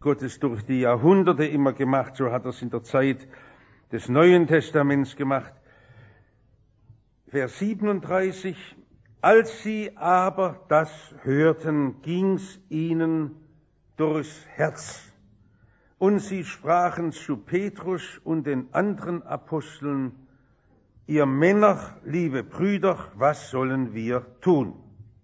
Gottes durch die Jahrhunderte immer gemacht, so hat er es in der Zeit des Neuen Testaments gemacht. Vers 37, als sie aber das hörten, ging's ihnen durchs Herz. Und sie sprachen zu Petrus und den anderen Aposteln: Ihr Männer, liebe Brüder, was sollen wir tun?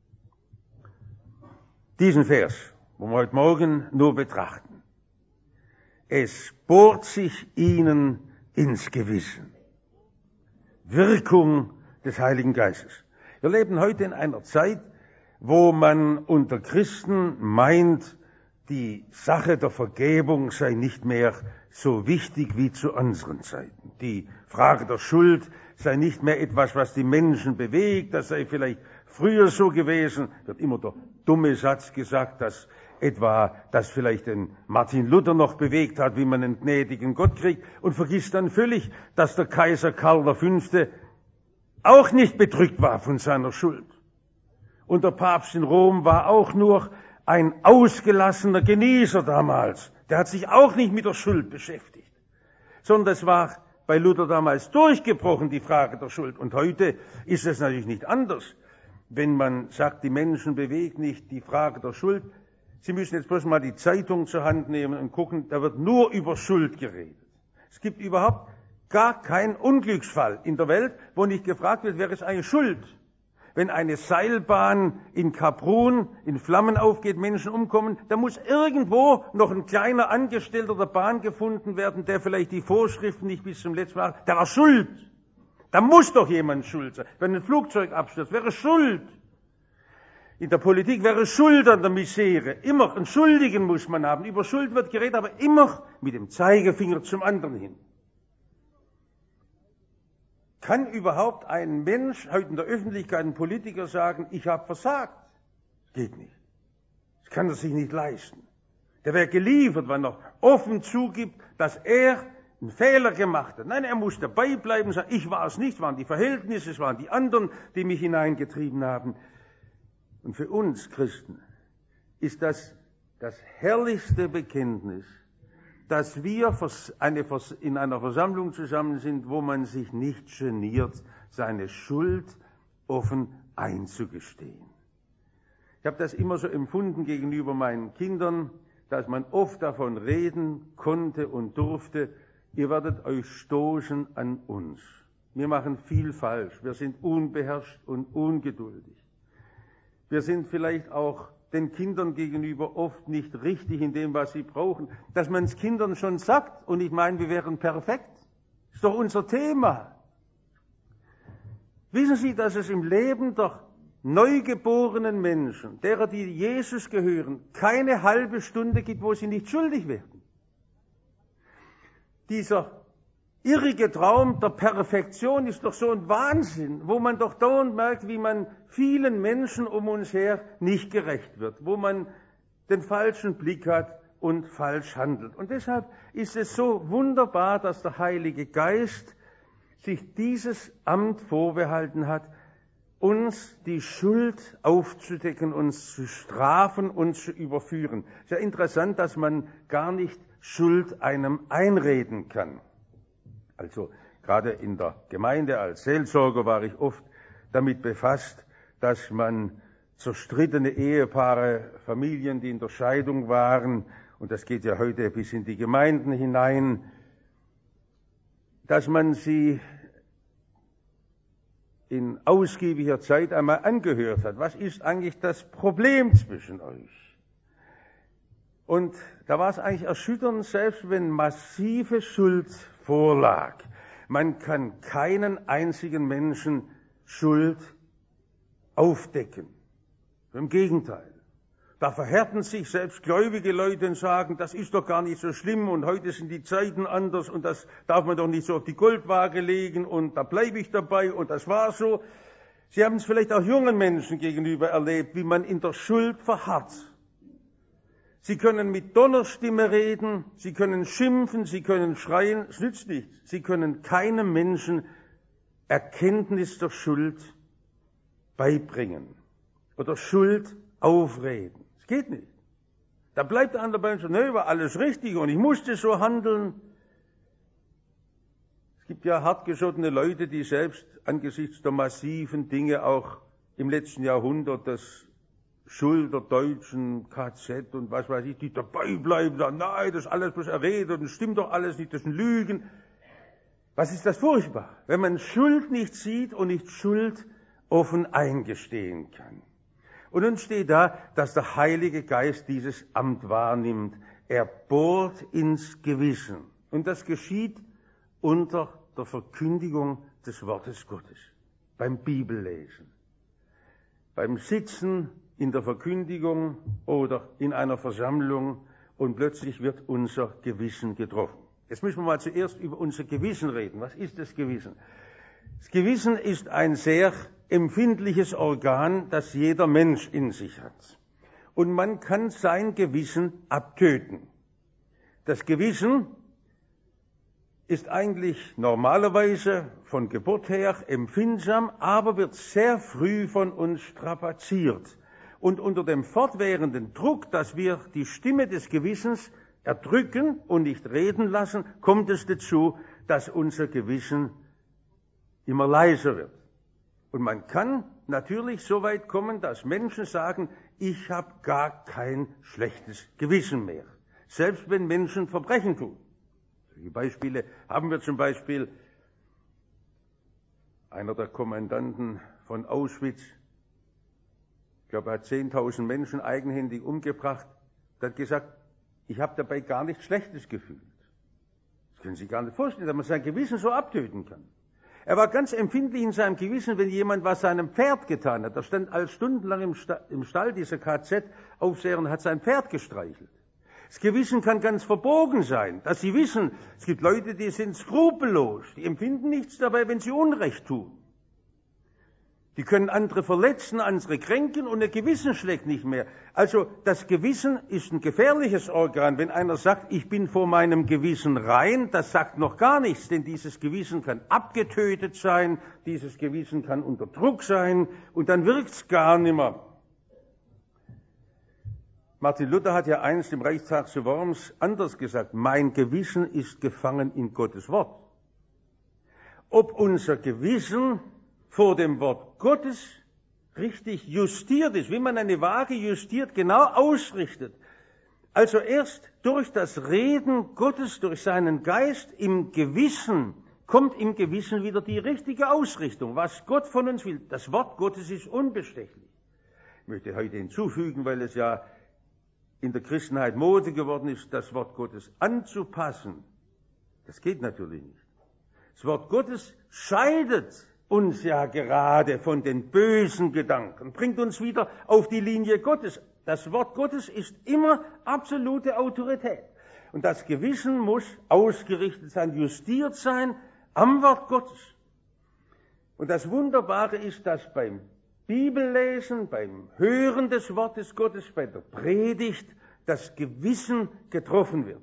Diesen Vers wollen wir heute Morgen nur betrachten. Es bohrt sich ihnen ins Gewissen. Wirkung des Heiligen Geistes. Wir leben heute in einer Zeit, wo man unter Christen meint, die Sache der Vergebung sei nicht mehr so wichtig wie zu unseren Zeiten. Die Frage der Schuld sei nicht mehr etwas, was die Menschen bewegt, das sei vielleicht früher so gewesen. Wird immer der dumme Satz gesagt, dass das vielleicht den Martin Luther noch bewegt hat, wie man einen gnädigen Gott kriegt, und vergisst dann völlig, dass der Kaiser Karl V. auch nicht bedrückt war von seiner Schuld. Und der Papst in Rom war auch nur ein ausgelassener Genießer damals. Der hat sich auch nicht mit der Schuld beschäftigt, sondern es war bei Luther damals durchgebrochen, die Frage der Schuld. Und heute ist es natürlich nicht anders. Wenn man sagt, die Menschen bewegt nicht die Frage der Schuld, Sie müssen jetzt bloß mal die Zeitung zur Hand nehmen und gucken, da wird nur über Schuld geredet. Es gibt überhaupt gar keinen Unglücksfall in der Welt, wo nicht gefragt wird, wer ist eigentlich schuld? Wenn eine Seilbahn in Kaprun in Flammen aufgeht, Menschen umkommen, da muss irgendwo noch ein kleiner Angestellter der Bahn gefunden werden, der vielleicht die Vorschriften nicht bis zum letzten Mal, der war schuld. Da muss doch jemand schuld sein. Wenn ein Flugzeug abstürzt, wäre schuld. In der Politik wäre Schuld an der Misere. Immer einen Schuldigen muss man haben. Über Schuld wird geredet, aber immer mit dem Zeigefinger zum anderen hin. Kann überhaupt ein Mensch heute in der Öffentlichkeit, ein Politiker sagen, ich habe versagt? Geht nicht. Das kann er sich nicht leisten. Der wäre geliefert, wenn er offen zugibt, dass er einen Fehler gemacht hat. Nein, er muss dabei bleiben und sagen, ich war es nicht, es waren die Verhältnisse, es waren die anderen, die mich hineingetrieben haben. Und für uns Christen ist das herrlichste Bekenntnis, dass wir in einer Versammlung zusammen sind, wo man sich nicht geniert, seine Schuld offen einzugestehen. Ich habe das immer so empfunden gegenüber meinen Kindern, dass man oft davon reden konnte und durfte, ihr werdet euch stoßen an uns. Wir machen viel falsch, wir sind unbeherrscht und ungeduldig. Wir sind vielleicht auch den Kindern gegenüber oft nicht richtig in dem, was sie brauchen. Dass man es Kindern schon sagt, und ich meine, wir wären perfekt, ist doch unser Thema. Wissen Sie, dass es im Leben der neugeborenen Menschen, derer, die Jesus gehören, keine halbe Stunde gibt, wo sie nicht schuldig werden? Dieser irrige Traum der Perfektion ist doch so ein Wahnsinn, wo man doch dauernd merkt, wie man vielen Menschen um uns her nicht gerecht wird, wo man den falschen Blick hat und falsch handelt. Und deshalb ist es so wunderbar, dass der Heilige Geist sich dieses Amt vorbehalten hat, uns die Schuld aufzudecken, uns zu strafen und zu überführen. Sehr interessant, dass man gar nicht Schuld einem einreden kann. Also gerade in der Gemeinde als Seelsorger war ich oft damit befasst, dass man zerstrittene Ehepaare, Familien, die in der Scheidung waren, und das geht ja heute bis in die Gemeinden hinein, dass man sie in ausgiebiger Zeit einmal angehört hat. Was ist eigentlich das Problem zwischen euch? Und da war es eigentlich erschütternd, selbst wenn massive Schuld vorlag. Man kann keinen einzigen Menschen Schuld aufdecken. Im Gegenteil. Da verhärten sich selbst gläubige Leute und sagen, das ist doch gar nicht so schlimm und heute sind die Zeiten anders und das darf man doch nicht so auf die Goldwaage legen und da bleibe ich dabei und das war so. Sie haben es vielleicht auch jungen Menschen gegenüber erlebt, wie man in der Schuld verharrt. Sie können mit Donnerstimme reden, sie können schimpfen, sie können schreien, es nützt nichts. Sie können keinem Menschen Erkenntnis der Schuld beibringen oder Schuld aufreden. Es geht nicht. Da bleibt der andere bei uns und sagt, nee, war alles richtig und ich musste so handeln. Es gibt ja hartgesottene Leute, die selbst angesichts der massiven Dinge auch im letzten Jahrhundert das Schuld der deutschen KZ und was weiß ich, die dabei bleiben, sagen, nein, das ist alles bloß erredet und das stimmt doch alles nicht, das sind Lügen. Was ist das furchtbar, wenn man Schuld nicht sieht und nicht Schuld offen eingestehen kann. Und nun steht da, dass der Heilige Geist dieses Amt wahrnimmt. Er bohrt ins Gewissen. Und das geschieht unter der Verkündigung des Wortes Gottes, beim Bibellesen, beim Sitzen in der Verkündigung oder in einer Versammlung und plötzlich wird unser Gewissen getroffen. Jetzt müssen wir mal zuerst über unser Gewissen reden. Was ist das Gewissen? Das Gewissen ist ein sehr empfindliches Organ, das jeder Mensch in sich hat. Und man kann sein Gewissen abtöten. Das Gewissen ist eigentlich normalerweise von Geburt her empfindsam, aber wird sehr früh von uns strapaziert. Und unter dem fortwährenden Druck, dass wir die Stimme des Gewissens erdrücken und nicht reden lassen, kommt es dazu, dass unser Gewissen immer leiser wird. Und man kann natürlich so weit kommen, dass Menschen sagen, ich habe gar kein schlechtes Gewissen mehr. Selbst wenn Menschen Verbrechen tun. Solche Beispiele haben wir zum Beispiel. Einer der Kommandanten von Auschwitz, ich glaube, er hat 10.000 Menschen eigenhändig umgebracht, der hat gesagt, ich habe dabei gar nichts Schlechtes gefühlt. Das können Sie sich gar nicht vorstellen, dass man sein Gewissen so abtöten kann. Er war ganz empfindlich in seinem Gewissen, wenn jemand was seinem Pferd getan hat. Er stand all stundenlang im Stall dieser KZ-Aufseher und hat sein Pferd gestreichelt. Das Gewissen kann ganz verbogen sein, dass Sie wissen, es gibt Leute, die sind skrupellos, die empfinden nichts dabei, wenn sie Unrecht tun. Die können andere verletzen, andere kränken und ihr Gewissen schlägt nicht mehr. Also das Gewissen ist ein gefährliches Organ. Wenn einer sagt, ich bin vor meinem Gewissen rein, das sagt noch gar nichts, denn dieses Gewissen kann abgetötet sein, dieses Gewissen kann unter Druck sein und dann wirkt's gar nicht mehr. Martin Luther hat ja einst im Reichstag zu Worms anders gesagt, mein Gewissen ist gefangen in Gottes Wort. Ob unser Gewissen vor dem Wort Gottes richtig justiert ist, wie man eine Waage justiert, genau ausrichtet. Also erst durch das Reden Gottes, durch seinen Geist im Gewissen, kommt im Gewissen wieder die richtige Ausrichtung, was Gott von uns will. Das Wort Gottes ist unbestechlich. Ich möchte heute hinzufügen, weil es ja in der Christenheit Mode geworden ist, das Wort Gottes anzupassen. Das geht natürlich nicht. Das Wort Gottes scheidet uns ja gerade von den bösen Gedanken, bringt uns wieder auf die Linie Gottes. Das Wort Gottes ist immer absolute Autorität. Und das Gewissen muss ausgerichtet sein, justiert sein am Wort Gottes. Und das Wunderbare ist, dass beim Bibellesen, beim Hören des Wortes Gottes, bei der Predigt, das Gewissen getroffen wird.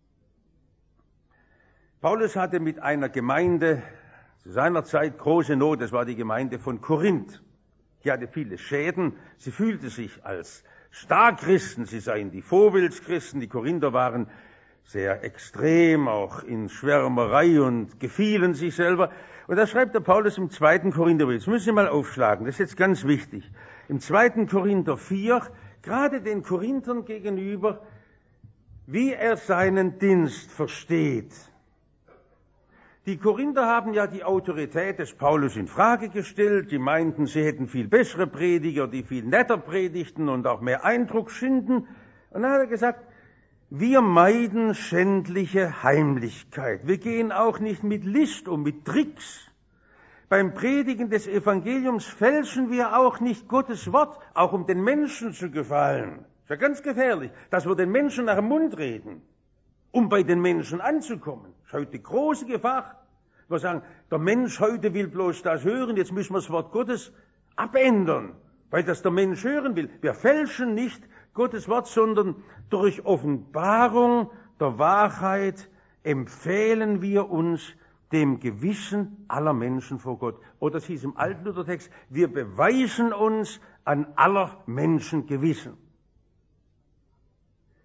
Paulus hatte mit einer Gemeinde zu seiner Zeit große Not, das war die Gemeinde von Korinth. Die hatte viele Schäden, sie fühlte sich als Starchristen, sie seien die Vorbildchristen, die Korinther waren sehr extrem, auch in Schwärmerei und gefielen sich selber. Und da schreibt der Paulus im 2. Korintherbrief, das müssen Sie mal aufschlagen, das ist jetzt ganz wichtig. Im 2. Korinther 4, gerade den Korinthern gegenüber, wie er seinen Dienst versteht. Die Korinther haben ja die Autorität des Paulus in Frage gestellt. Die meinten, sie hätten viel bessere Prediger, die viel netter predigten und auch mehr Eindruck schinden. Und dann hat er gesagt, wir meiden schändliche Heimlichkeit. Wir gehen auch nicht mit List um, mit Tricks. Beim Predigen des Evangeliums fälschen wir auch nicht Gottes Wort, auch um den Menschen zu gefallen. Das ist ja ganz gefährlich, dass wir den Menschen nach dem Mund reden, um bei den Menschen anzukommen. Das ist heute die große Gefahr. Wir sagen, der Mensch heute will bloß das hören, jetzt müssen wir das Wort Gottes abändern, weil das der Mensch hören will. Wir fälschen nicht Gottes Wort, sondern durch Offenbarung der Wahrheit empfehlen wir uns dem Gewissen aller Menschen vor Gott. Oder es hieß im alten Luthertext, wir beweisen uns an aller Menschen Gewissen.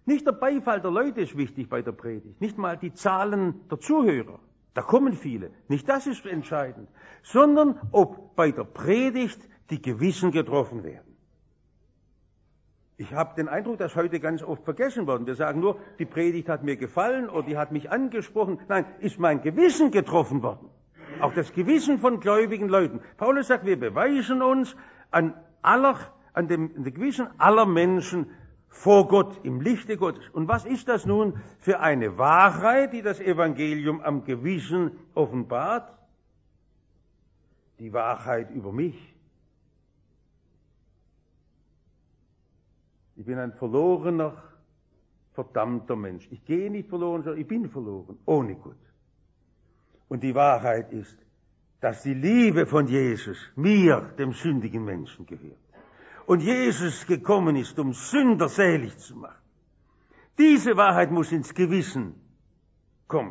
Nicht der Beifall der Leute ist wichtig bei der Predigt, nicht mal die Zahlen der Zuhörer. Da kommen viele. Nicht das ist entscheidend, sondern ob bei der Predigt die Gewissen getroffen werden. Ich habe den Eindruck, dass heute ganz oft vergessen worden. Wir sagen nur, die Predigt hat mir gefallen oder die hat mich angesprochen. Nein, ist mein Gewissen getroffen worden. Auch das Gewissen von gläubigen Leuten. Paulus sagt, wir beweisen uns an dem Gewissen aller Menschen vor Gott, im Lichte Gottes. Und was ist das nun für eine Wahrheit, die das Evangelium am Gewissen offenbart? Die Wahrheit über mich. Ich bin ein verlorener, verdammter Mensch. Ich gehe nicht verloren, sondern ich bin verloren, ohne Gott. Und die Wahrheit ist, dass die Liebe von Jesus mir, dem sündigen Menschen, gehört. Und Jesus gekommen ist, um Sünder selig zu machen. Diese Wahrheit muss ins Gewissen kommen.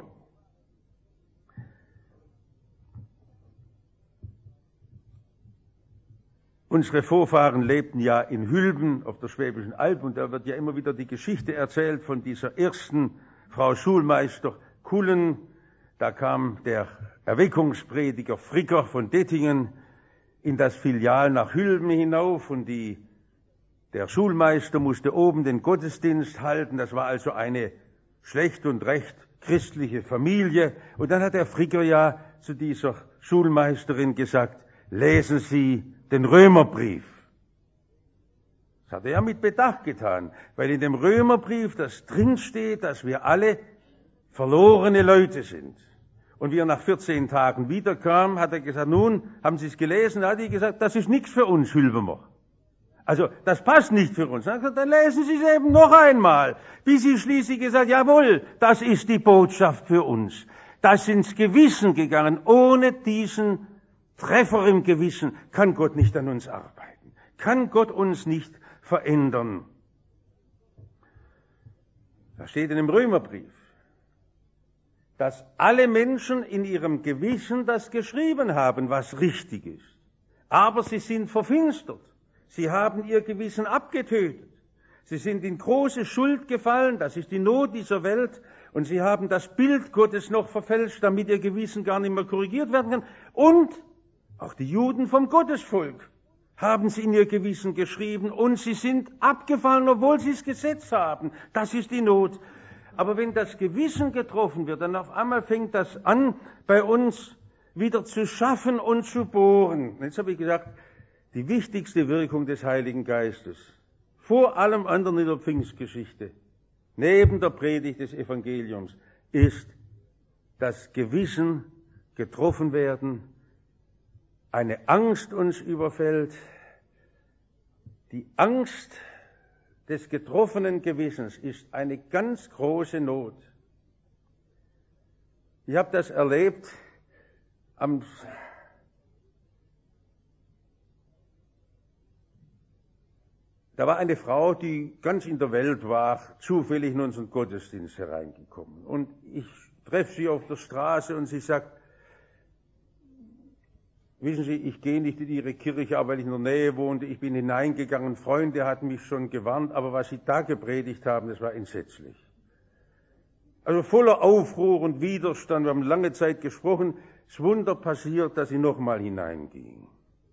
Unsere Vorfahren lebten ja in Hülben auf der Schwäbischen Alb und da wird ja immer wieder die Geschichte erzählt von dieser ersten Frau Schulmeister Kullen. Da kam der Erweckungsprediger Fricker von Dettingen in das Filial nach Hülben hinauf und der Schulmeister musste oben den Gottesdienst halten. Das war also eine schlecht und recht christliche Familie. Und dann hat der Fricker ja zu dieser Schulmeisterin gesagt, lesen Sie den Römerbrief. Das hat er ja mit Bedacht getan, weil in dem Römerbrief das drinsteht, dass wir alle verlorene Leute sind. Und wie er nach 14 Tagen wiederkam, hat er gesagt, nun, haben Sie es gelesen? Da hat er gesagt, das ist nichts für uns, Hülbemer. Also, das passt nicht für uns. Dann lesen Sie es eben noch einmal, bis Sie schließlich gesagt, jawohl, das ist die Botschaft für uns. Das ins Gewissen gegangen. Ohne diesen Treffer im Gewissen kann Gott nicht an uns arbeiten. Kann Gott uns nicht verändern. Da steht in dem Römerbrief, dass alle Menschen in ihrem Gewissen das geschrieben haben, was richtig ist. Aber sie sind verfinstert. Sie haben ihr Gewissen abgetötet. Sie sind in große Schuld gefallen, das ist die Not dieser Welt. Und sie haben das Bild Gottes noch verfälscht, damit ihr Gewissen gar nicht mehr korrigiert werden kann. Und auch die Juden vom Gottesvolk haben sie in ihr Gewissen geschrieben und sie sind abgefallen, obwohl sie das Gesetz haben. Das ist die Not. Aber wenn das Gewissen getroffen wird, dann auf einmal fängt das an, bei uns wieder zu schaffen und zu bohren. Jetzt habe ich gesagt, die wichtigste Wirkung des Heiligen Geistes, vor allem anderen in der Pfingstgeschichte, neben der Predigt des Evangeliums, ist das Gewissen getroffen werden, eine Angst uns überfällt, die Angst des getroffenen Gewissens ist eine ganz große Not. Ich habe das erlebt da war eine Frau, die ganz in der Welt war, zufällig in unseren Gottesdienst hereingekommen. Und ich treffe sie auf der Straße und sie sagt, wissen Sie, ich gehe nicht in Ihre Kirche, aber weil ich in der Nähe wohnte, ich bin hineingegangen, Freunde hatten mich schon gewarnt, aber was Sie da gepredigt haben, das war entsetzlich. Also voller Aufruhr und Widerstand, wir haben lange Zeit gesprochen, das Wunder passiert, dass sie nochmal hineinging.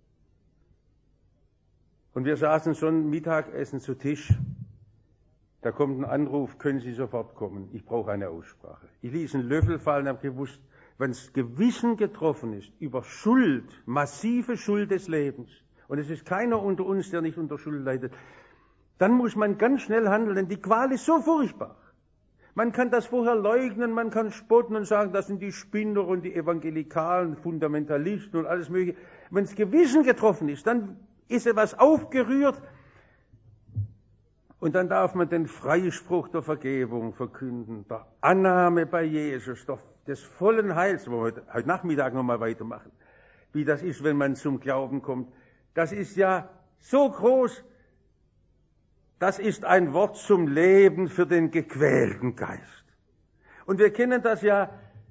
Und wir saßen schon Mittagessen zu Tisch, da kommt ein Anruf, können Sie sofort kommen, ich brauche eine Aussprache. Ich ließ einen Löffel fallen, habe gewusst, wenn das Gewissen getroffen ist über Schuld, massive Schuld des Lebens, und es ist keiner unter uns, der nicht unter Schuld leidet, dann muss man ganz schnell handeln, denn die Qual ist so furchtbar. Man kann das vorher leugnen, man kann spotten und sagen, das sind die Spinner und die evangelikalen Fundamentalisten und alles Mögliche. Wenn das Gewissen getroffen ist, dann ist etwas aufgerührt und dann darf man den Freispruch der Vergebung verkünden, der Annahme bei Jesus, des vollen Heils, wo wir heute Nachmittag nochmal weitermachen, wie das ist, wenn man zum Glauben kommt. Das ist ja so groß, das ist ein Wort zum Leben für den gequälten Geist. Und wir kennen das ja,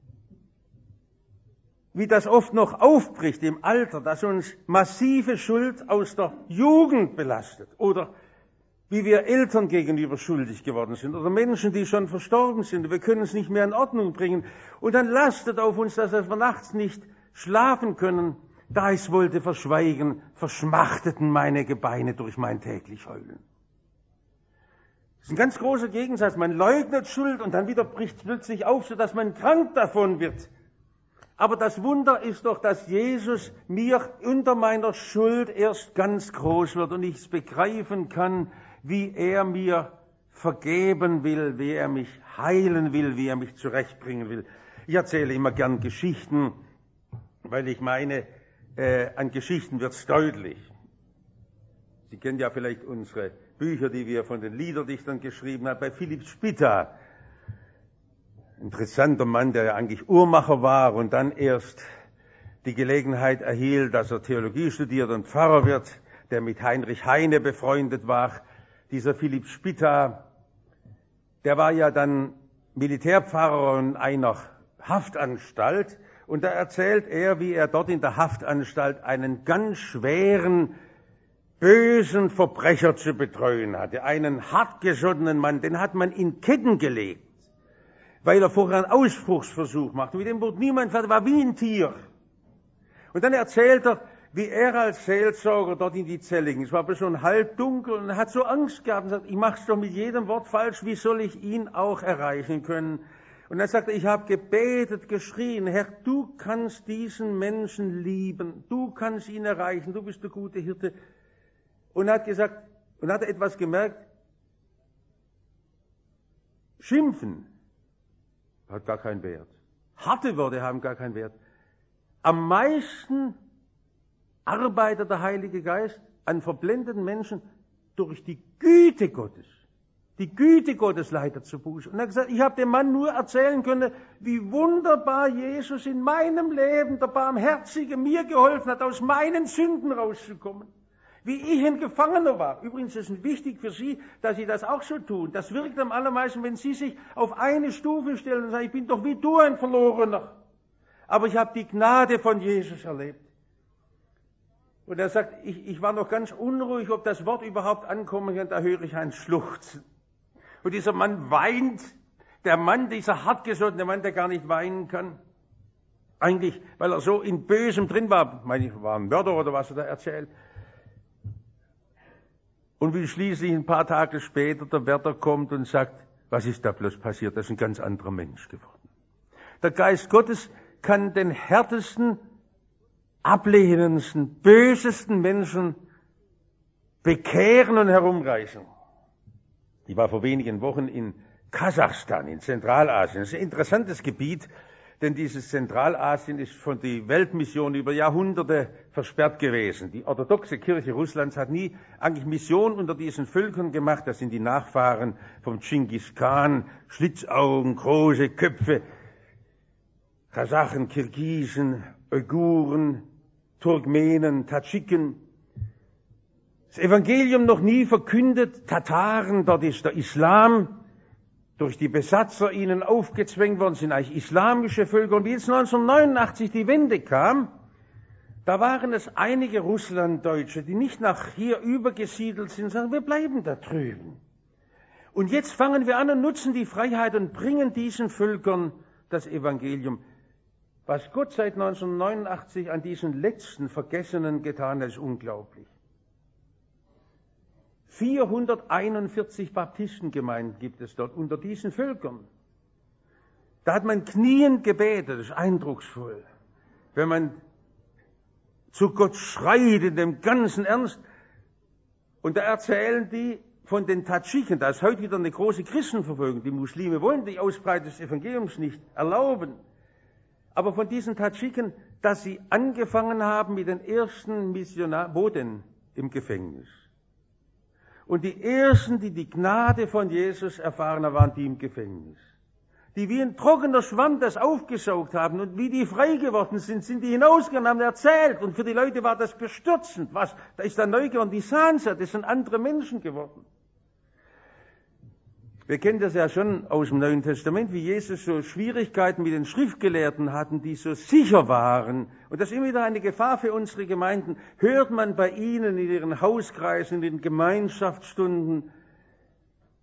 wie das oft noch aufbricht im Alter, dass uns massive Schuld aus der Jugend belastet. Oder wie wir Eltern gegenüber schuldig geworden sind oder Menschen, die schon verstorben sind. Wir können es nicht mehr in Ordnung bringen. Und dann lastet auf uns, dass wir nachts nicht schlafen können. Da ich's wollte verschweigen, verschmachteten meine Gebeine durch mein täglich Heulen. Das ist ein ganz großer Gegensatz. Man leugnet Schuld und dann wieder bricht es plötzlich auf, sodass man krank davon wird. Aber das Wunder ist doch, dass Jesus mir unter meiner Schuld erst ganz groß wird und ich es begreifen kann, wie er mir vergeben will, wie er mich heilen will, wie er mich zurechtbringen will. Ich erzähle immer gern Geschichten, weil ich meine, an Geschichten wird's deutlich. Sie kennen ja vielleicht unsere Bücher, die wir von den Liederdichtern geschrieben haben, bei Philipp Spitta. Interessanter Mann, der ja eigentlich Uhrmacher war und dann erst die Gelegenheit erhielt, dass er Theologie studiert und Pfarrer wird, der mit Heinrich Heine befreundet war. Dieser Philipp Spitta, der war ja dann Militärpfarrer in einer Haftanstalt und da erzählt er, wie er dort in der Haftanstalt einen ganz schweren, bösen Verbrecher zu betreuen hatte. Einen hartgesottenen Mann, den hat man in Ketten gelegt, weil er vorher einen Ausbruchsversuch machte. Mit dem wurde niemand fertig, war wie ein Tier. Und dann erzählt er, wie er als Seelsorger dort in die Zelle ging. Es war aber schon halbdunkel und er hat so Angst gehabt und sagt, ich mach's doch mit jedem Wort falsch, wie soll ich ihn auch erreichen können? Und dann sagt er, ich habe gebetet, geschrien, Herr, du kannst diesen Menschen lieben, du kannst ihn erreichen, du bist der gute Hirte. Und er hat gesagt, und hat er etwas gemerkt, Schimpfen hat gar keinen Wert. Harte Worte haben gar keinen Wert. Am meisten arbeitet der Heilige Geist an verblendeten Menschen durch die Güte Gottes. Die Güte Gottes leitet zu Buße. Und er hat gesagt, ich habe dem Mann nur erzählen können, wie wunderbar Jesus in meinem Leben, der Barmherzige, mir geholfen hat, aus meinen Sünden rauszukommen. Wie ich ein Gefangener war. Übrigens ist es wichtig für Sie, dass Sie das auch so tun. Das wirkt am allermeisten, wenn Sie sich auf eine Stufe stellen und sagen, ich bin doch wie du ein Verlorener. Aber ich habe die Gnade von Jesus erlebt. Und er sagt, ich war noch ganz unruhig, ob das Wort überhaupt ankommen kann, da höre ich ein Schluchzen. Und dieser Mann weint, der Mann, dieser hartgesottene Mann, der gar nicht weinen kann. Eigentlich, weil er so in Bösem drin war. Ich meine, ich war ein Mörder oder was er da erzählt. Und wie schließlich ein paar Tage später der Wärter kommt und sagt, was ist da bloß passiert? Das ist ein ganz anderer Mensch geworden. Der Geist Gottes kann den härtesten, ablehnendsten, bösesten Menschen bekehren und herumreißen. Ich war vor wenigen Wochen in Kasachstan, in Zentralasien. Das ist ein interessantes Gebiet, denn dieses Zentralasien ist von der Weltmission über Jahrhunderte versperrt gewesen. Die orthodoxe Kirche Russlands hat nie eigentlich Mission unter diesen Völkern gemacht. Das sind die Nachfahren vom Genghis Khan, Schlitzaugen, große Köpfe, Kasachen, Kirgisen, Uiguren, Turkmenen, Tadschiken. Das Evangelium noch nie verkündet, Tataren, dort ist der Islam durch die Besatzer ihnen aufgezwängt worden, sind eigentlich islamische Völker. Und wie jetzt 1989 die Wende kam, da waren es einige Russlanddeutsche, die nicht nach hier übergesiedelt sind, sondern wir bleiben da drüben. Und jetzt fangen wir an und nutzen die Freiheit und bringen diesen Völkern das Evangelium. Was Gott seit 1989 an diesen letzten Vergessenen getan hat, ist unglaublich. 441 Baptistengemeinden gibt es dort unter diesen Völkern. Da hat man kniend gebetet, das ist eindrucksvoll. Wenn man zu Gott schreit in dem ganzen Ernst. Und da erzählen die von den Tadschiken, da ist heute wieder eine große Christenverfolgung. Die Muslime wollen die Ausbreitung des Evangeliums nicht erlauben. Aber von diesen Tadschiken, dass sie angefangen haben mit den ersten Missionaren, wo denn? Im Gefängnis. Und die ersten, die die Gnade von Jesus erfahren haben, waren die im Gefängnis. Die wie ein trockener Schwamm das aufgesaugt haben und wie die frei geworden sind, sind die hinausgegangen, haben erzählt. Und für die Leute war das bestürzend. Was? Da ist der neu geworden, die sahen es ja, das sind andere Menschen geworden. Wir kennen das ja schon aus dem Neuen Testament, wie Jesus so Schwierigkeiten mit den Schriftgelehrten hatten, die so sicher waren. Und das ist immer wieder eine Gefahr für unsere Gemeinden. Hört man bei ihnen in ihren Hauskreisen, in den Gemeinschaftsstunden,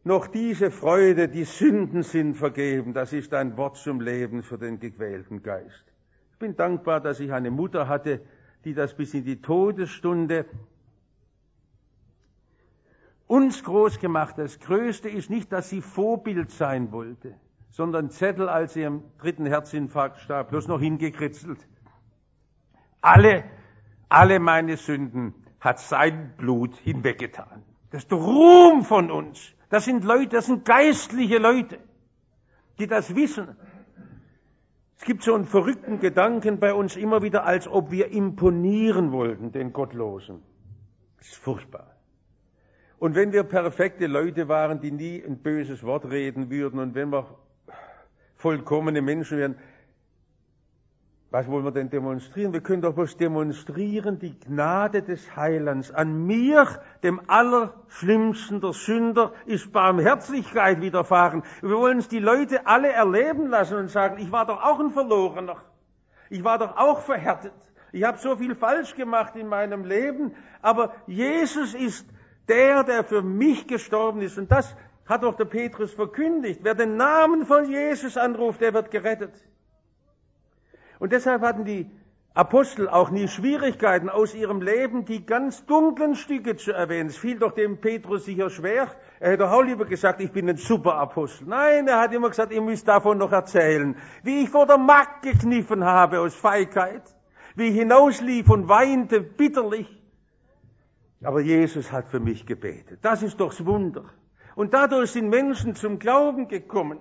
noch diese Freude, die Sünden sind vergeben, das ist ein Wort zum Leben für den gequälten Geist. Ich bin dankbar, dass ich eine Mutter hatte, die das bis in die Todesstunde uns groß gemacht hat. Das Größte ist nicht, dass sie Vorbild sein wollte, sondern Zettel, als sie am 3. Herzinfarkt starb, bloß noch hingekritzelt. Alle meine Sünden hat sein Blut hinweggetan. Das ist der Ruhm von uns. Das sind Leute, das sind geistliche Leute, die das wissen. Es gibt so einen verrückten Gedanken bei uns immer wieder, als ob wir imponieren wollten, den Gottlosen. Das ist furchtbar. Und wenn wir perfekte Leute waren, die nie ein böses Wort reden würden, und wenn wir vollkommene Menschen wären, was wollen wir denn demonstrieren? Wir können doch bloß demonstrieren die Gnade des Heilands. An mir, dem Allerschlimmsten der Sünder, ist Barmherzigkeit widerfahren. Wir wollen es die Leute alle erleben lassen und sagen, ich war doch auch ein Verlorener. Ich war doch auch verhärtet. Ich habe so viel falsch gemacht in meinem Leben. Aber Jesus ist der für mich gestorben ist. Und das hat doch der Petrus verkündigt. Wer den Namen von Jesus anruft, der wird gerettet. Und deshalb hatten die Apostel auch nie Schwierigkeiten, aus ihrem Leben die ganz dunklen Stücke zu erwähnen. Es fiel doch dem Petrus sicher schwer. Er hätte auch lieber gesagt, ich bin ein super Apostel. Nein, er hat immer gesagt, ihr müsst davon noch erzählen. Wie ich vor der Magd gekniffen habe aus Feigheit. Wie ich hinauslief und weinte bitterlich. Aber Jesus hat für mich gebetet. Das ist doch das Wunder. Und dadurch sind Menschen zum Glauben gekommen.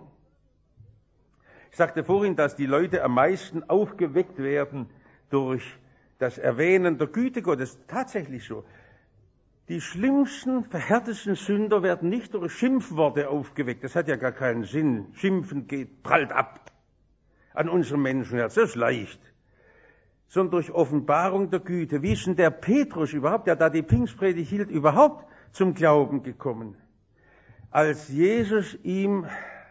Ich sagte vorhin, dass die Leute am meisten aufgeweckt werden durch das Erwähnen der Güte Gottes. Tatsächlich so. Die schlimmsten, verhärtesten Sünder werden nicht durch Schimpfworte aufgeweckt. Das hat ja gar keinen Sinn. Schimpfen prallt ab an unserem Menschenherz. Das ist leicht. Sondern durch Offenbarung der Güte. Wie ist denn der Petrus überhaupt, der da die Pfingstpredigt hielt, überhaupt zum Glauben gekommen? Als Jesus ihm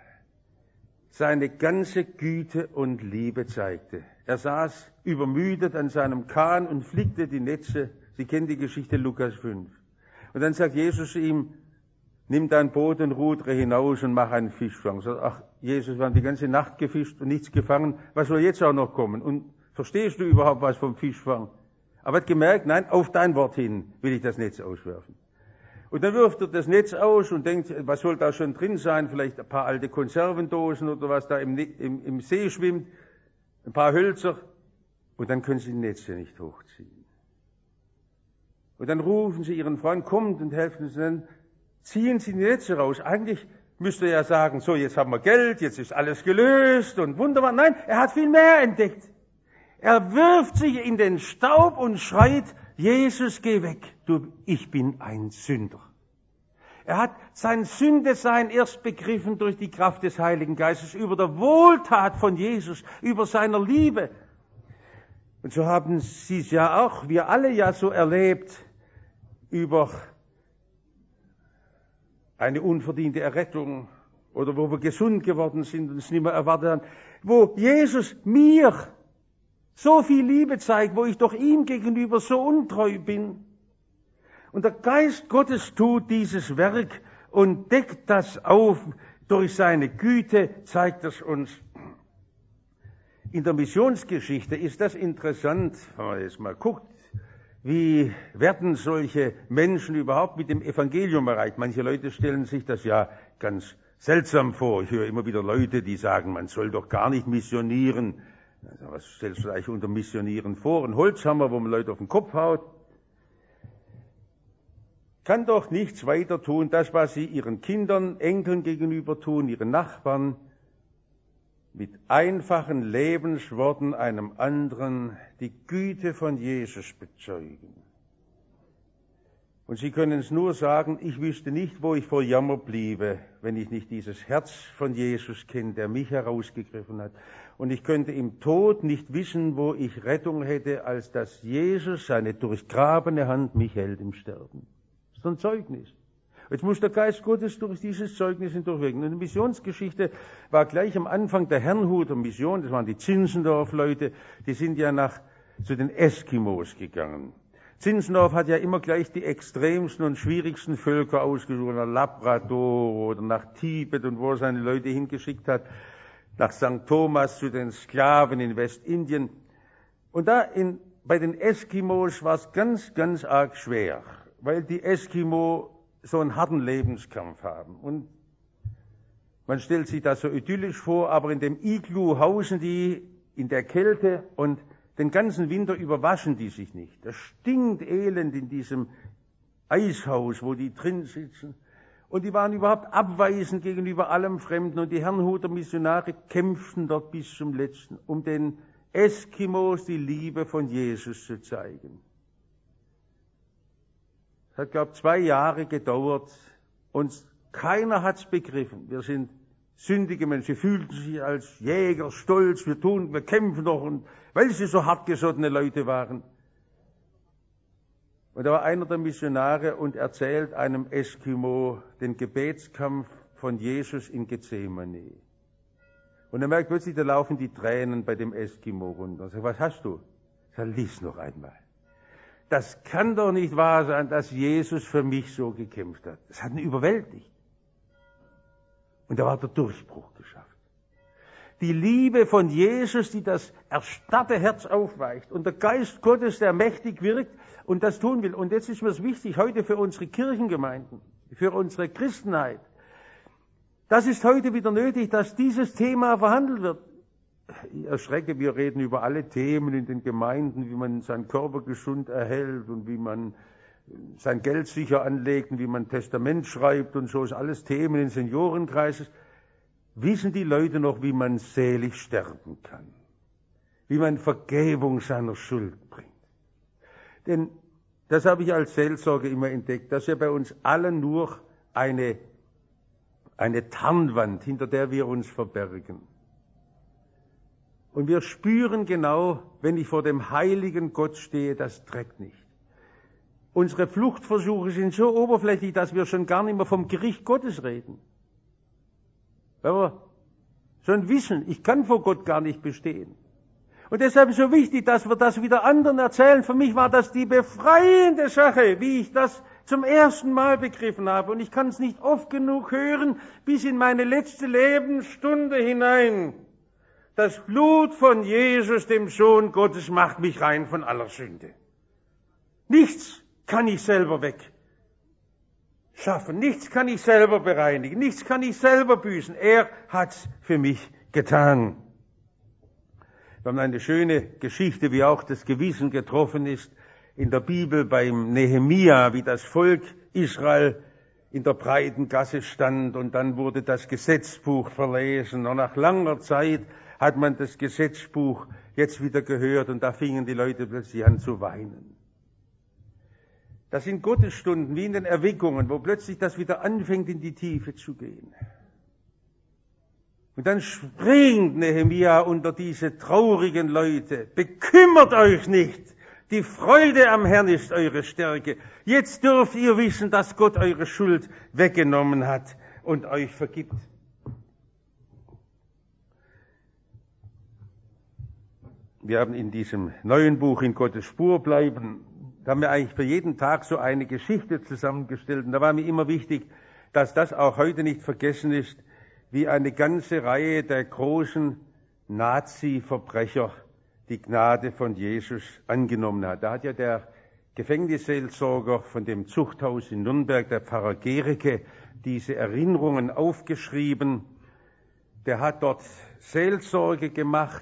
seine ganze Güte und Liebe zeigte. Er saß übermüdet an seinem Kahn und flickte die Netze. Sie kennen die Geschichte Lukas 5. Und dann sagt Jesus zu ihm, nimm dein Boot und rudere hinaus und mach einen Fischfang. Sagt, ach Jesus, wir haben die ganze Nacht gefischt und nichts gefangen. Was soll jetzt auch noch kommen? Und verstehst du überhaupt was vom Fischfang? Aber er hat gemerkt, nein, auf dein Wort hin will ich das Netz auswerfen. Und dann wirft er das Netz aus und denkt, was soll da schon drin sein? Vielleicht ein paar alte Konservendosen oder was da im See schwimmt, ein paar Hölzer. Und dann können sie die Netze nicht hochziehen. Und dann rufen sie ihren Freund, kommt und helfen sie, dann ziehen sie die Netze raus. Eigentlich müsste er ja sagen, so, jetzt haben wir Geld, jetzt ist alles gelöst und wunderbar. Nein, er hat viel mehr entdeckt. Er wirft sich in den Staub und schreit, Jesus, geh weg, ich bin ein Sünder. Er hat sein Sündesein erst begriffen durch die Kraft des Heiligen Geistes, über der Wohltat von Jesus, über seiner Liebe. Und so haben sie es ja auch, wir alle ja so erlebt, über eine unverdiente Errettung oder wo wir gesund geworden sind und es nicht mehr erwartet haben, wo Jesus mir so viel Liebe zeigt, wo ich doch ihm gegenüber so untreu bin. Und der Geist Gottes tut dieses Werk und deckt das auf. Durch seine Güte zeigt es uns. In der Missionsgeschichte ist das interessant, wenn man jetzt mal guckt, wie werden solche Menschen überhaupt mit dem Evangelium erreicht. Manche Leute stellen sich das ja ganz seltsam vor. Ich höre immer wieder Leute, die sagen, man soll doch gar nicht missionieren. Also, was stellst du eigentlich unter Missionieren vor? Ein Holzhammer, wo man Leute auf den Kopf haut? Kann doch nichts weiter tun, das, was sie ihren Kindern, Enkeln gegenüber tun, ihren Nachbarn, mit einfachen Lebensworten einem anderen die Güte von Jesus bezeugen. Und sie können es nur sagen, ich wüsste nicht, wo ich vor Jammer bliebe, wenn ich nicht dieses Herz von Jesus kenne, der mich herausgegriffen hat. Und ich könnte im Tod nicht wissen, wo ich Rettung hätte, als dass Jesus seine durchgrabene Hand mich hält im Sterben. Das ist ein Zeugnis. Jetzt muss der Geist Gottes durch dieses Zeugnis hindurchwirken. Und die Missionsgeschichte war gleich am Anfang der Herrnhuter Mission, das waren die Zinzendorf-Leute, die sind ja zu den Eskimos gegangen. Zinzendorf hat ja immer gleich die extremsten und schwierigsten Völker ausgesucht, nach Labrador oder nach Tibet und wo er seine Leute hingeschickt hat, nach St. Thomas zu den Sklaven in Westindien. Und bei den Eskimos war es ganz, ganz arg schwer, weil die Eskimo so einen harten Lebenskampf haben. Und man stellt sich das so idyllisch vor, aber in dem Iglu hausen die in der Kälte und den ganzen Winter über waschen die sich nicht. Das stinkt elend in diesem Eishaus, wo die drin sitzen. Und die waren überhaupt abweisend gegenüber allem Fremden. Und die Herrnhuter Missionare kämpften dort bis zum Letzten, um den Eskimos die Liebe von Jesus zu zeigen. Es hat, glaube ich, 2 Jahre gedauert und keiner hat's begriffen. Wir sind sündige Menschen, sie fühlten sich als Jäger stolz, wir kämpfen noch, und weil sie so hartgesottene Leute waren. Und da war einer der Missionare und erzählt einem Eskimo den Gebetskampf von Jesus in Gethsemane. Und er merkt plötzlich, da laufen die Tränen bei dem Eskimo runter. Er sagt, was hast du? Ich sage, lies noch einmal. Das kann doch nicht wahr sein, dass Jesus für mich so gekämpft hat. Das hat ihn überwältigt. Und da war der Durchbruch geschafft. Die Liebe von Jesus, die das erstarrte Herz aufweicht, und der Geist Gottes, der mächtig wirkt und das tun will. Und jetzt ist mir es wichtig, heute für unsere Kirchengemeinden, für unsere Christenheit. Das ist heute wieder nötig, dass dieses Thema verhandelt wird. Ich erschrecke, wir reden über alle Themen in den Gemeinden, wie man seinen Körper gesund erhält und wie man sein Geld sicher anlegt und wie man Testament schreibt und so, ist alles Themen in Seniorenkreises. Wissen die Leute noch, wie man selig sterben kann? Wie man Vergebung seiner Schuld bringt? Denn das habe ich als Seelsorger immer entdeckt, dass wir bei uns allen nur eine Tarnwand, hinter der wir uns verbergen. Und wir spüren genau, wenn ich vor dem heiligen Gott stehe, das trägt nicht. Unsere Fluchtversuche sind so oberflächlich, dass wir schon gar nicht mehr vom Gericht Gottes reden. Weil wir schon wissen, ich kann vor Gott gar nicht bestehen. Und deshalb ist es so wichtig, dass wir das wieder anderen erzählen. Für mich war das die befreiende Sache, wie ich das zum ersten Mal begriffen habe. Und ich kann es nicht oft genug hören, bis in meine letzte Lebensstunde hinein. Das Blut von Jesus, dem Sohn Gottes, macht mich rein von aller Sünde. Nichts kann ich selber wegschaffen, nichts kann ich selber bereinigen, nichts kann ich selber büßen. Er hat's für mich getan. Wir haben eine schöne Geschichte, wie auch das Gewissen getroffen ist, in der Bibel beim Nehemia, wie das Volk Israel in der breiten Gasse stand und dann wurde das Gesetzbuch verlesen und nach langer Zeit hat man das Gesetzbuch jetzt wieder gehört und da fingen die Leute plötzlich an zu weinen. Das sind Gottesstunden wie in den Erweckungen, wo plötzlich das wieder anfängt, in die Tiefe zu gehen. Und dann springt Nehemia unter diese traurigen Leute. Bekümmert euch nicht. Die Freude am Herrn ist eure Stärke. Jetzt dürft ihr wissen, dass Gott eure Schuld weggenommen hat und euch vergibt. Wir haben in diesem neuen Buch in Gottes Spur bleiben, da haben wir eigentlich für jeden Tag so eine Geschichte zusammengestellt. Und da war mir immer wichtig, dass das auch heute nicht vergessen ist, wie eine ganze Reihe der großen Nazi-Verbrecher die Gnade von Jesus angenommen hat. Da hat ja der Gefängnisseelsorger von dem Zuchthaus in Nürnberg, der Pfarrer Gericke, diese Erinnerungen aufgeschrieben. Der hat dort Seelsorge gemacht.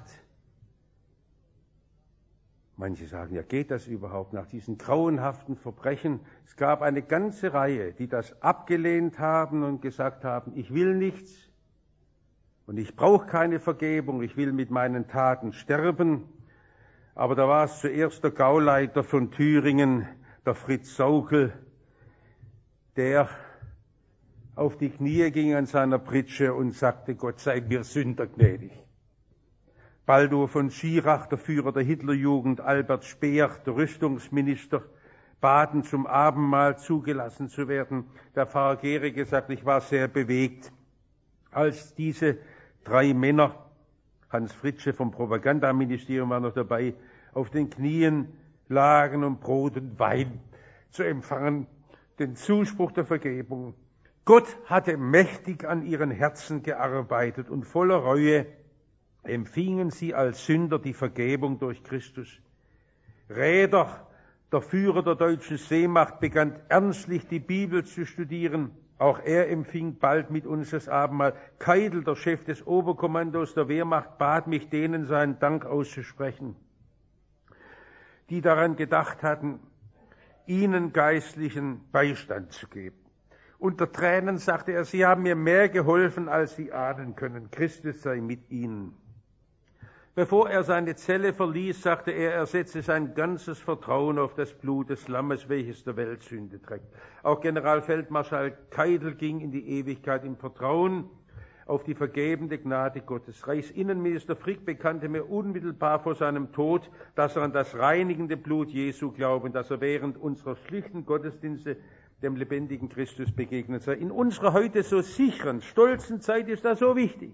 Manche sagen, ja, geht das überhaupt nach diesen grauenhaften Verbrechen? Es gab eine ganze Reihe, die das abgelehnt haben und gesagt haben, ich will nichts und ich brauche keine Vergebung, ich will mit meinen Taten sterben. Aber da war es zuerst der Gauleiter von Thüringen, der Fritz Saukel, der auf die Knie ging an seiner Pritsche und sagte, Gott sei mir Sünder gnädig. Baldur von Schirach, der Führer der Hitlerjugend, Albert Speer, der Rüstungsminister, baten, zum Abendmahl zugelassen zu werden. Der Pfarrer Gericke sagt, ich war sehr bewegt, als diese 3 Männer, Hans Fritsche vom Propagandaministerium war noch dabei, auf den Knien lagen, um Brot und Wein zu empfangen, den Zuspruch der Vergebung. Gott hatte mächtig an ihren Herzen gearbeitet und voller Reue empfingen sie als Sünder die Vergebung durch Christus. Räder, der Führer der deutschen Seemacht, begann ernstlich die Bibel zu studieren. Auch er empfing bald mit uns das Abendmahl. Keidel, der Chef des Oberkommandos der Wehrmacht, bat mich, denen seinen Dank auszusprechen, die daran gedacht hatten, ihnen geistlichen Beistand zu geben. Unter Tränen sagte er, sie haben mir mehr geholfen, als sie ahnen können. Christus sei mit ihnen. Bevor er seine Zelle verließ, sagte er setze sein ganzes Vertrauen auf das Blut des Lammes, welches der Weltsünde trägt. Auch Generalfeldmarschall Keidel ging in die Ewigkeit im Vertrauen auf die vergebende Gnade Gottes. Reichsinnenminister Frick bekannte mir unmittelbar vor seinem Tod, dass er an das reinigende Blut Jesu glaube und dass er während unserer schlichten Gottesdienste dem lebendigen Christus begegnet sei. In unserer heute so sicheren, stolzen Zeit ist das so wichtig,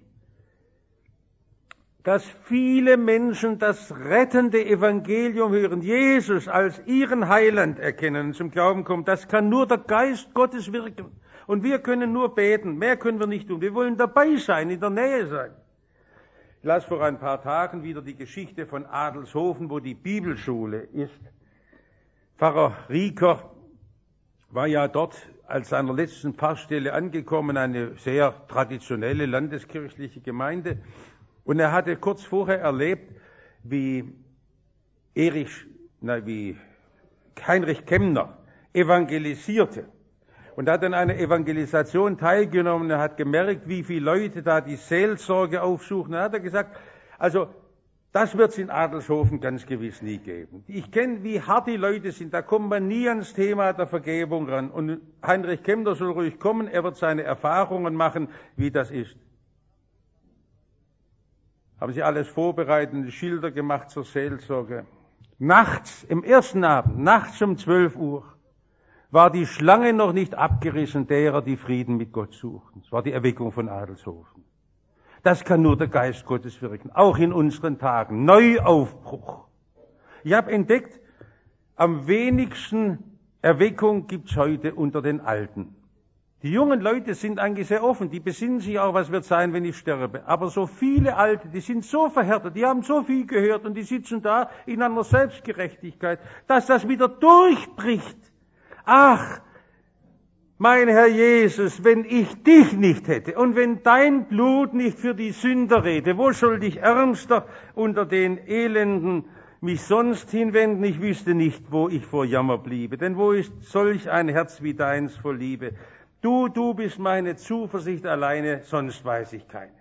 dass viele Menschen das rettende Evangelium hören, Jesus als ihren Heiland erkennen und zum Glauben kommen. Das kann nur der Geist Gottes wirken. Und wir können nur beten, mehr können wir nicht tun. Wir wollen dabei sein, in der Nähe sein. Ich las vor ein paar Tagen wieder die Geschichte von Adelshofen, wo die Bibelschule ist. Pfarrer Rieker war ja dort als seiner letzten Pfarrstelle angekommen, eine sehr traditionelle landeskirchliche Gemeinde. Und er hatte kurz vorher erlebt, wie Heinrich Kemmner evangelisierte. Und er hat an einer Evangelisation teilgenommen. Er hat gemerkt, wie viele Leute da die Seelsorge aufsuchen. Da hat er gesagt, also das wird es in Adelshofen ganz gewiss nie geben. Ich kenne, wie hart die Leute sind. Da kommt man nie ans Thema der Vergebung ran. Und Heinrich Kemmner soll ruhig kommen. Er wird seine Erfahrungen machen, wie das ist. Haben sie alles vorbereitet, Schilder gemacht zur Seelsorge. Nachts, im ersten Abend, nachts um 12 Uhr, war die Schlange noch nicht abgerissen derer, die Frieden mit Gott suchten. Es war die Erweckung von Adelshofen. Das kann nur der Geist Gottes wirken, auch in unseren Tagen. Neuaufbruch. Ich habe entdeckt, am wenigsten Erweckung gibt's heute unter den Alten. Die jungen Leute sind eigentlich sehr offen, die besinnen sich auch, was wird sein, wenn ich sterbe. Aber so viele Alte, die sind so verhärtet, die haben so viel gehört und die sitzen da in einer Selbstgerechtigkeit, dass das wieder durchbricht. Ach, mein Herr Jesus, wenn ich dich nicht hätte und wenn dein Blut nicht für die Sünder rede, wo soll ich Ärmster unter den Elenden mich sonst hinwenden? Ich wüsste nicht, wo ich vor Jammer bliebe, denn wo ist solch ein Herz wie deins vor Liebe? Du bist meine Zuversicht alleine, sonst weiß ich keine.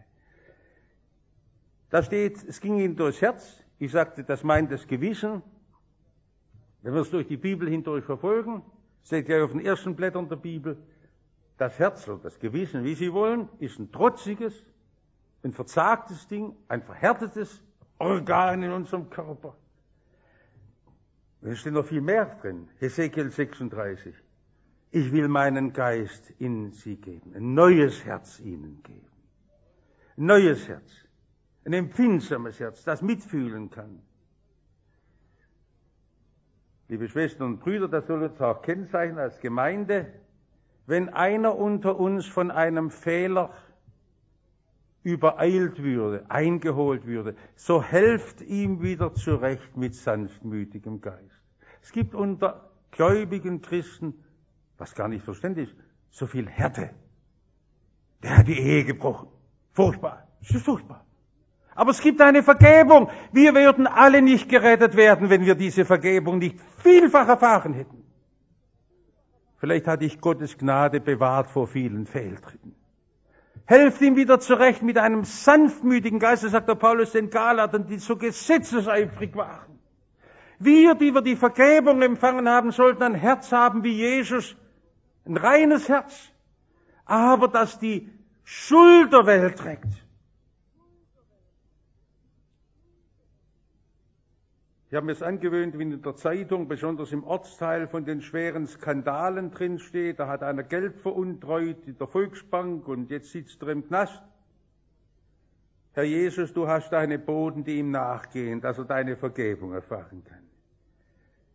Da steht, es ging ihm durchs Herz. Ich sagte, das meint das Gewissen. Wenn wir es durch die Bibel hindurch verfolgen, steht gleich auf den ersten Blättern der Bibel, das Herz oder das Gewissen, wie Sie wollen, ist ein trotziges, ein verzagtes Ding, ein verhärtetes Organ in unserem Körper. Es steht noch viel mehr drin. Hesekiel 36. Ich will meinen Geist in sie geben, ein neues Herz ihnen geben. Ein neues Herz, ein empfindsames Herz, das mitfühlen kann. Liebe Schwestern und Brüder, das soll uns auch kennzeichnen als Gemeinde, wenn einer unter uns von einem Fehler übereilt würde, eingeholt würde, so helft ihm wieder zurecht mit sanftmütigem Geist. Es gibt unter gläubigen Christen, was gar nicht verständlich ist, so viel Härte. Der hat die Ehe gebrochen. Furchtbar. Es ist furchtbar. Aber es gibt eine Vergebung. Wir würden alle nicht gerettet werden, wenn wir diese Vergebung nicht vielfach erfahren hätten. Vielleicht hatte ich Gottes Gnade bewahrt vor vielen Fehltritten. Helft ihm wieder zurecht mit einem sanftmütigen Geist, sagt der Paulus den Galatern, die so gesetzeseifrig waren. Wir, die wir die Vergebung empfangen haben, sollten ein Herz haben wie Jesus, ein reines Herz, aber das die Schuld der Welt trägt. Ich habe mir es angewöhnt, wie in der Zeitung, besonders im Ortsteil, von den schweren Skandalen drin steht. Da hat einer Geld veruntreut in der Volksbank und jetzt sitzt er im Knast. Herr Jesus, du hast deine Boten, die ihm nachgehen, dass er deine Vergebung erfahren kann.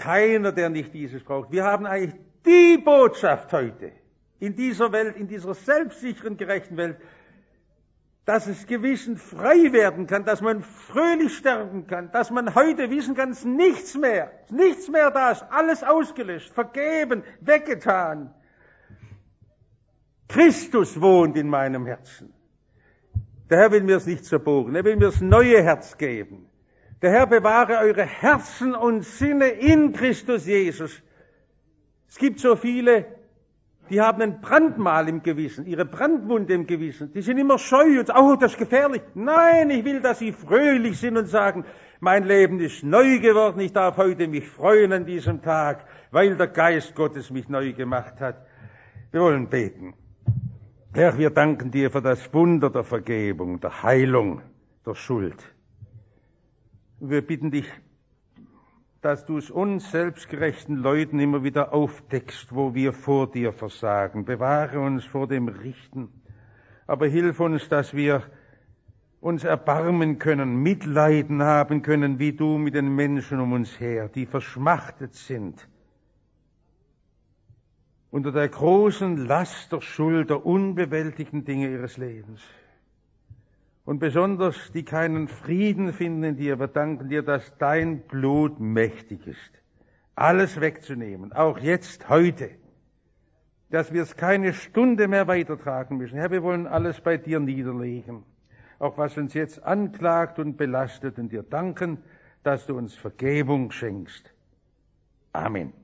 keiner, der nicht dieses braucht. Wir haben eigentlich die Botschaft heute in dieser Welt, in dieser selbstsicheren, gerechten Welt, dass es Gewissen frei werden kann, dass man fröhlich sterben kann, dass man heute wissen kann, es ist nichts mehr da ist, alles ausgelöscht, vergeben, weggetan. Christus wohnt in meinem Herzen. Der Herr will mir es nicht zerbogen, er will mir das neue Herz geben. Der Herr bewahre eure Herzen und Sinne in Christus Jesus. Es gibt so viele, die haben ein Brandmal im Gewissen, ihre Brandwunde im Gewissen. Die sind immer scheu und sagen, oh, das ist gefährlich. Nein, ich will, dass sie fröhlich sind und sagen, mein Leben ist neu geworden, ich darf heute mich freuen an diesem Tag, weil der Geist Gottes mich neu gemacht hat. Wir wollen beten. Herr, wir danken dir für das Wunder der Vergebung, der Heilung, der Schuld. Wir bitten dich, dass du es uns selbstgerechten Leuten immer wieder aufdeckst, wo wir vor dir versagen. Bewahre uns vor dem Richten, aber hilf uns, dass wir uns erbarmen können, Mitleiden haben können, wie du mit den Menschen um uns her, die verschmachtet sind unter der großen Last der Schuld, der unbewältigten Dinge ihres Lebens. Und besonders, die keinen Frieden finden in dir, wir danken dir, dass dein Blut mächtig ist, alles wegzunehmen, auch jetzt, heute, dass wir es keine Stunde mehr weitertragen müssen. Herr, wir wollen alles bei dir niederlegen, auch was uns jetzt anklagt und belastet, und dir danken, dass du uns Vergebung schenkst. Amen.